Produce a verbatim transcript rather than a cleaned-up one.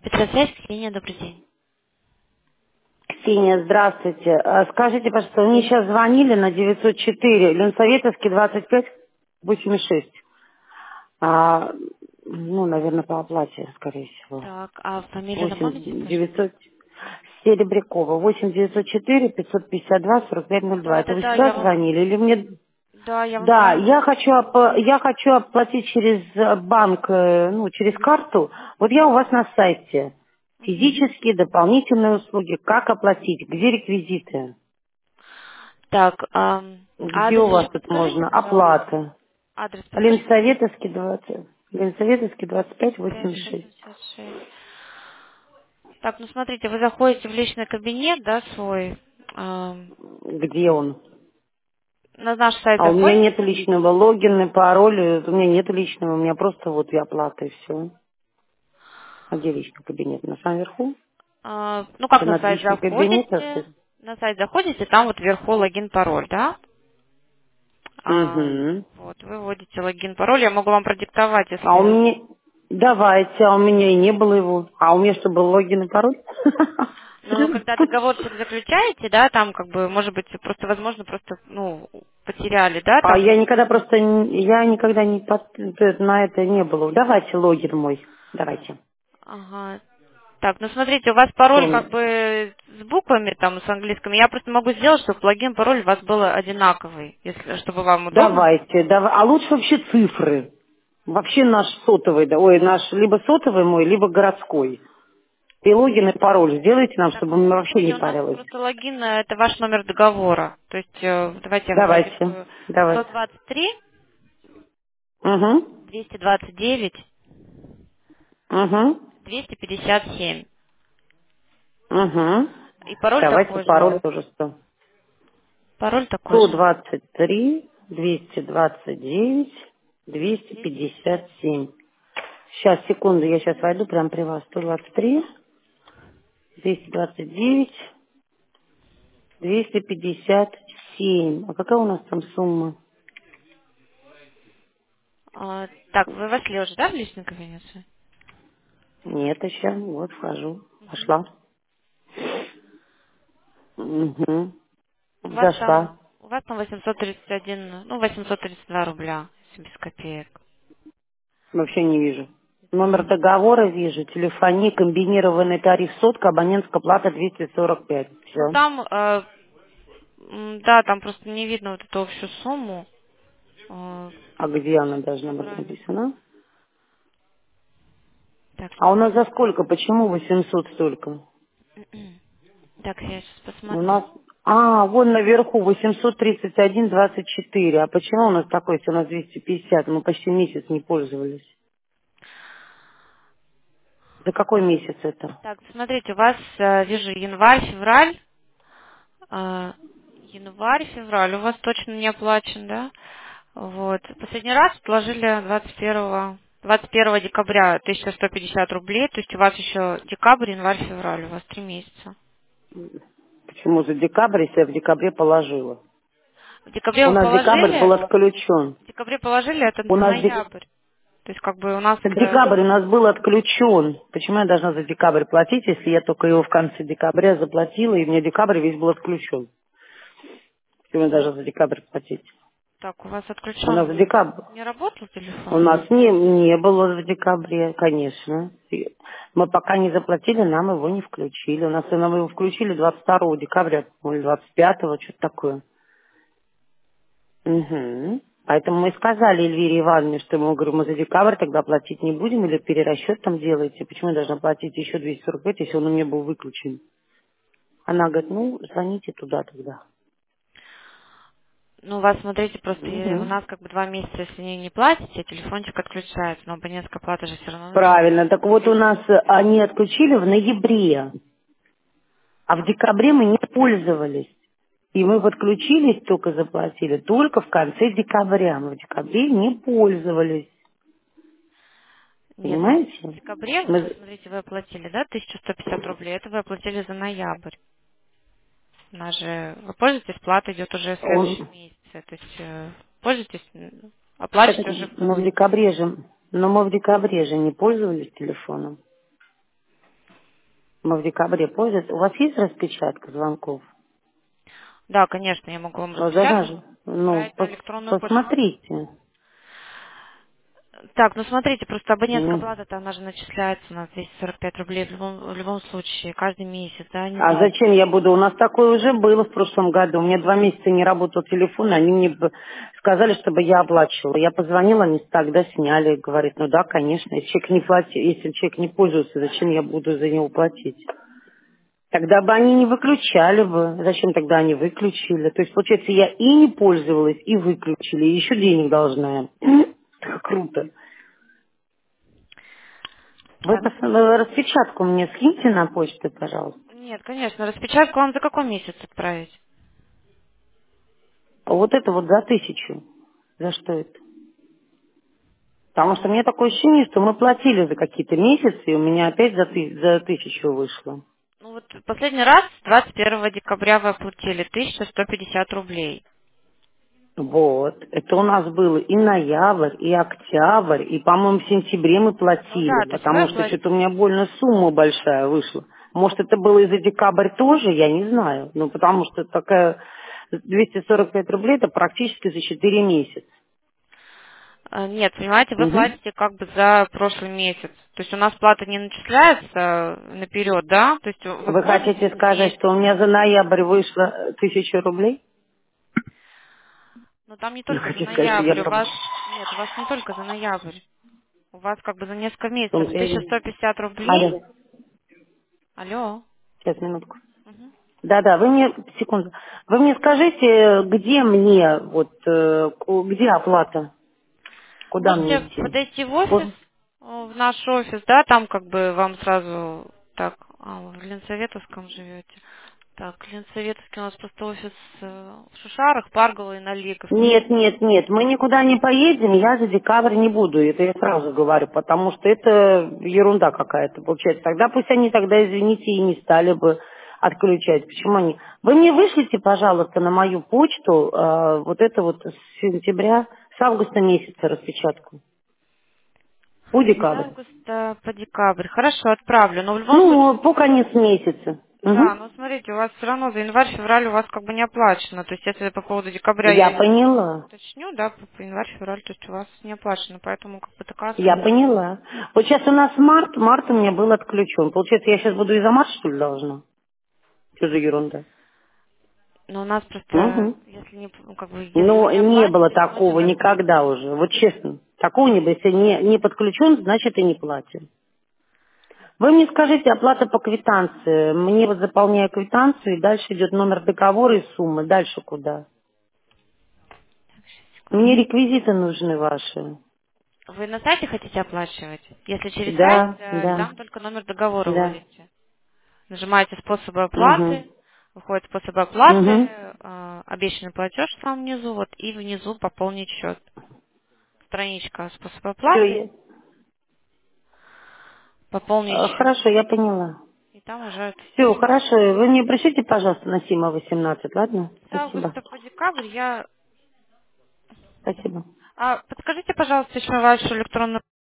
Спецсвязь, Ксения, добрый день. Ксения, здравствуйте. А, Скажите, пожалуйста, мне сейчас звонили на девятьсот четыре, Ленсоветовский, двадцать пять восемьдесят шесть. А, ну, наверное, по оплате, скорее всего. Так, а фамилию напомните, восемь пожалуйста? девятьсот Серебрякова. восемь девятьсот четыре пятьсот пятьдесят два сорок пять ноль два. Да, Это да, вы да, сюда я вам, звонили или мне... да, я вам Да, звоню. я хочу, оп- я хочу оплатить через э, банк, э, ну, через карту. Вот я у вас на сайте. Мгм. Физические дополнительные услуги. Как оплатить? Где реквизиты? Так, ам, Где у адрес вас еще тут подскажите, можно? пожалуйста. Оплата. Адрес подскажите, пожалуйста. Ленсоветовский двадцать. Ленсоветовский двадцать пять пять восемьдесят шесть. восемьдесят шесть. Так, ну смотрите, вы заходите в личный кабинет, да, свой. ам, Где он? на наш сайт А у меня нет заходите. личного логина, пароля. У меня нет личного. У меня просто вот и оплата, и все. А где личный кабинет? На самом верху? А, ну как Это на надо сайт личный кабинет заходите? открыть? На сайт заходите, там вот вверху логин, пароль, да? А, Угу. вот, вы вводите логин, пароль, я могу вам продиктовать, А у если... меня... Давайте, а у меня и не было его. А у меня что, был логин и пароль? Ну, когда договорчик заключаете, да, там как бы, может быть, просто, возможно, просто, ну, потеряли, да, А там... я никогда просто, н- я никогда не под- на это не было. Давайте логин мой. Давайте. Ага. Так, ну смотрите, у вас Что пароль как он? бы с буквами, там, с английским. Я просто могу сделать, чтобы логин, пароль у вас был одинаковый, если, чтобы вам удобно. Давайте, давай. А лучше вообще цифры. Вообще наш сотовый, да, ой, наш либо сотовый мой, либо городской. И логин, и пароль сделайте нам, Так, чтобы ну мне вообще не смотрите, у нас парилось. просто логин, э, это ваш номер договора. То есть, э, давайте я вам Давайте, продиктую. сто давайте. двадцать три Угу, двести двадцать девять угу, двести пятьдесят семь. угу. И пароль Давайте такой же. пароль тоже сто. Пароль такой сто же. двадцать три двести двадцать девять двести двести пятьдесят пятьдесят семь. семь. Сейчас, секунду, я сейчас войду прямо при вас. сто двадцать три двести двадцать девять двести пятьдесят семь. А какая у нас там сумма? А, так, вы вошли уже, да, в личный кабинет? Нет еще. Вот вхожу. Мгм. Пошла. Угу. У вас Зашла. там, у вас там восемьсот тридцать один, ну, восемьсот тридцать два рубля, если без копеек. Вообще не вижу. Номер А, договора вижу. Телефония, комбинированный тариф сотка, абонентская плата двести сорок пять. ну, Все. там, э, м, да, там просто не видно вот эту общую сумму. э, А где она должна быть Собрали. написана? Так, А у нас за сколько? Почему восемьсот столько? так, я сейчас У посмотрю. нас... А, вон наверху восемьсот тридцать один двадцать четыре. А почему у нас такой, если у нас двести пятьдесят? Мы почти месяц не пользовались. За какой месяц это? Так, смотрите, у вас, э, вижу, январь, февраль. э, Январь, февраль у вас точно не оплачен, да? Вот. Последний раз положили двадцать первого, двадцать первого декабря тысяча сто пятьдесят рублей, то есть у вас еще декабрь, январь, февраль, у вас три месяца. Почему за декабрь, если я в декабре положила? В декабре У вы нас декабрь был положили, отключен. в декабре положили, это У за нас дек- ноябрь. То есть как бы у нас... э, декабрь у нас был отключен. Почему я должна за декабрь платить, если я только его в конце декабря заплатила, и мне декабрь весь был отключен? Почему я должна за декабрь платить? Так, у вас У нас в отключен, декабрь. не работал У телефон? нас не, не было в декабре, конечно. И мы пока не заплатили, нам его не включили. У нас нам его включили двадцать второго декабря, или двадцать пятого, что-то такое. Угу. Поэтому мы и сказали Эльвире Ивановне, что мы, говорю, мы за декабрь тогда платить не будем, или перерасчет там делаете. Почему я должна платить еще двести сорок пять, если он у меня был выключен? Она говорит, ну, звоните туда тогда. Ну, у вас, смотрите, просто э, у Угу. нас как бы два месяца, если не, не платите, телефончик отключается, но абонентская плата же все равно Правильно. Так начисляется. вот у нас э, они отключили в ноябре, а в декабре мы не пользовались. И мы подключились, только заплатили, только в конце декабря. Мы в декабре не пользовались. Нет, ну, в Понимаете? декабре, вот вы Мы... смотрите, вы оплатили, да, тысяча сто пятьдесят рублей, это вы оплатили за ноябрь. У нас же, вы пользуетесь, плата идет уже в следующем он- месяце, то есть э, пользуетесь, м, это- оплачиваете уже. Но в декабре же, но мы в декабре же не пользовались телефоном. Мы в декабре пользуемся. У вас есть распечатка звонков? Да, конечно, я могу вам Ну, да, распечатать, же. Ну, отправить на пос- электронную почту. посмотрите. Так, ну смотрите, просто абонентская Ну. плата-то, она же начисляется на двести сорок пять рублей в любом, в любом случае, каждый месяц, да, не А два. зачем я буду? У нас такое уже было в прошлом году. У меня два месяца не работал телефон, они мне б- сказали, чтобы я оплачивала. Я позвонила, они тогда сняли. Говорит, ну да, конечно, если человек не платит, если человек не пользуется, зачем я буду за него платить? Тогда бы они не выключали бы. Зачем тогда они выключили? То есть, получается, я и не пользовалась, и выключили, и еще денег должна. Круто. Вы Так, пос- распечатку мне скиньте на почту, пожалуйста. нет, конечно, распечатку вам за какой месяц отправить? Вот это вот за тысячу. За что это? Потому что у меня такое ощущение, что мы платили за какие-то месяцы, и у меня опять за, ты- за тысячу вышло. Ну вот последний раз двадцать первого декабря вы оплатили тысячу сто пятьдесят рублей. Вот. Это у нас было и ноябрь, и октябрь, и, по-моему, в сентябре мы Ну да, платили, то есть вы потому что оплатили. что-то у меня больно сумма большая вышла. Может, это было и за декабрь тоже, я не знаю. Ну, потому что такая двести сорок пять рублей, это практически за четыре месяца. А, Нет, понимаете, вы Мгм. платите как бы за прошлый месяц. То есть у нас плата не начисляется наперед, да? То есть вы Вы пользуетесь хотите сказать, месяц. что у меня за ноябрь вышло тысяча рублей? Но там не Вы только за хотите сказать, что я ноябрь, у прав- вас... Нет, у вас не только за ноябрь. У вас как бы за несколько в том месяцев деле? тысяча сто пятьдесят рублей. Алло, Алло. сейчас, минутку. Мгм. Да-да, вы мне, секунду, вы мне скажите, где мне, вот, э, ку- где оплата, куда мне Можете идти? подойти в офис, Вот. э, в наш офис, да, там как бы вам сразу... Так, а, вы в Ленсоветовском живете. Так, Ленсоветовский у нас просто офис э, в Шушарах, Парголо и на Лиговке. Нет, нет, нет, мы никуда не поедем, я за декабрь не буду, это я сразу говорю, потому что это ерунда какая-то получается. Тогда пусть они тогда, извините, и не стали бы отключать. Почему они? Вы мне вышлите, пожалуйста, на мою почту э, вот это вот с сентября, с августа месяца распечатку. По С декабрь. августа по декабрь. Хорошо, отправлю. Но в любом Ну, по случае, конец месяца. да, Мгм. но смотрите, у вас все равно за январь-февраль у вас как бы не оплачено. То есть если по поводу декабря Я я поняла. уточню, да, по по январь-февраль, то есть у вас не оплачено. Поэтому как бы такая Я сумма. поняла. Вот сейчас у нас март, март у меня был отключен. Получается, я сейчас буду и за март, что ли, должна? Что за ерунда? Но у нас просто, Угу. если не, ну, как бы, если вы Но не не было оплатите, то мы такого тогда... никогда уже. Вот честно. Такого не было. Если не, не подключен, значит и не платим. Вы мне скажите, оплата по квитанции. Мне вот заполняю квитанцию, и дальше идет номер договора и сумма. Дальше куда? Мне реквизиты нужны ваши. Вы на сайте хотите оплачивать? Если через сайт, Да, э, да, там только номер договора да. вводите. Нажимаете способы Угу. оплаты, выходит способы оплаты, Угу. э, обещанный платеж там внизу, вот, и внизу пополнить счет. Страничка способы оплаты, Все, пополнить счет. хорошо, я поняла. И там уже Все, все. хорошо. Вы мне пришлите, пожалуйста, на Сима восемнадцать, ладно? С Спасибо. августа по декабрь я... Спасибо. А подскажите, пожалуйста, еще вашу электронную